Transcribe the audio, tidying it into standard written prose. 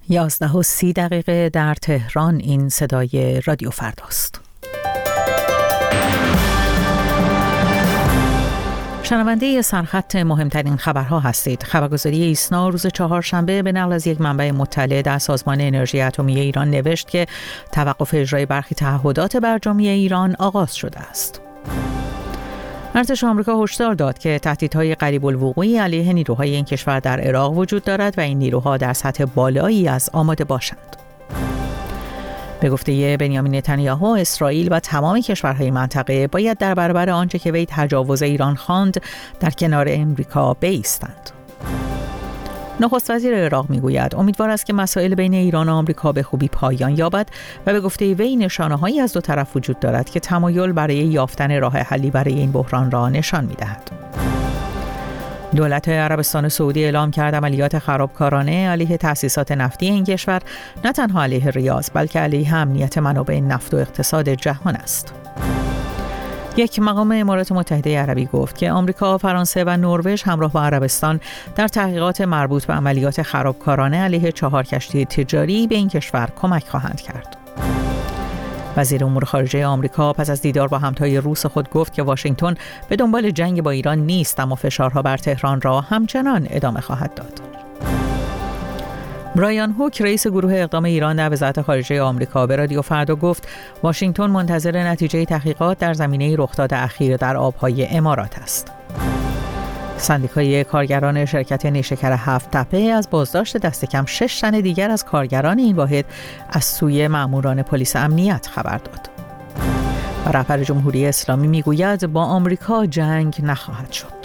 11:30 در تهران. این صدای رادیو فرداست. شنونده سرخط مهمترین خبرها هستید. خبرگزاری ایسنا روز چهارشنبه به نقل از یک منبع مطلع در سازمان انرژی اتمی ایران نوشت که توقف اجرای برخی تعهدات برجامی ایران آغاز شده است. ارتش آمریکا هشدار داد که تهدیدهای قریب الوقوعی علیه نیروهای این کشور در عراق وجود دارد و این نیروها در سطح بالایی از آماده باشند. به گفته بنیامین نتانیاهو، اسرائیل و تمام کشورهای منطقه باید در برابر آنچه که وی تجاوز ایران خواند در کنار امریکا بایستند. نخست وزیر عراق میگوید امیدوار است که مسائل بین ایران و آمریکا به خوبی پایان یابد و به گفته وی نشانه‌هایی از دو طرف وجود دارد که تمایل برای یافتن راه حلی برای این بحران را نشان می‌دهد. دولت عربستان سعودی اعلام کرد عملیات خرابکارانه علیه تأسیسات نفتی این کشور نه تنها علیه ریاض بلکه علیه امنیت منابع نفت و اقتصاد جهان است. یک مقام امارات متحده عربی گفت که آمریکا، فرانسه و نروژ همراه با عربستان در تحقیقات مربوط به عملیات خرابکارانه علیه 4 کشتی تجاری به این کشور کمک خواهند کرد. وزیر امور خارجه آمریکا پس از دیدار با همتای روس خود گفت که واشنگتن به دنبال جنگ با ایران نیست، اما فشارها بر تهران را همچنان ادامه خواهد داد. برایان هوک، رئیس گروه اقدام ایران در وزارت خارجه آمریکا، به رادیو فردا گفت واشنگتن منتظر نتیجه تحقیقات در زمینه رخداد اخیر در آبهای امارات است. سندیکای کارگران شرکت نیشکر 7 تپه از بازداشت دست کم 6 تن دیگر از کارگران این واحد از سوی ماموران پلیس امنیت خبر داد. و رهبر جمهوری اسلامی میگوید با آمریکا جنگ نخواهد شد.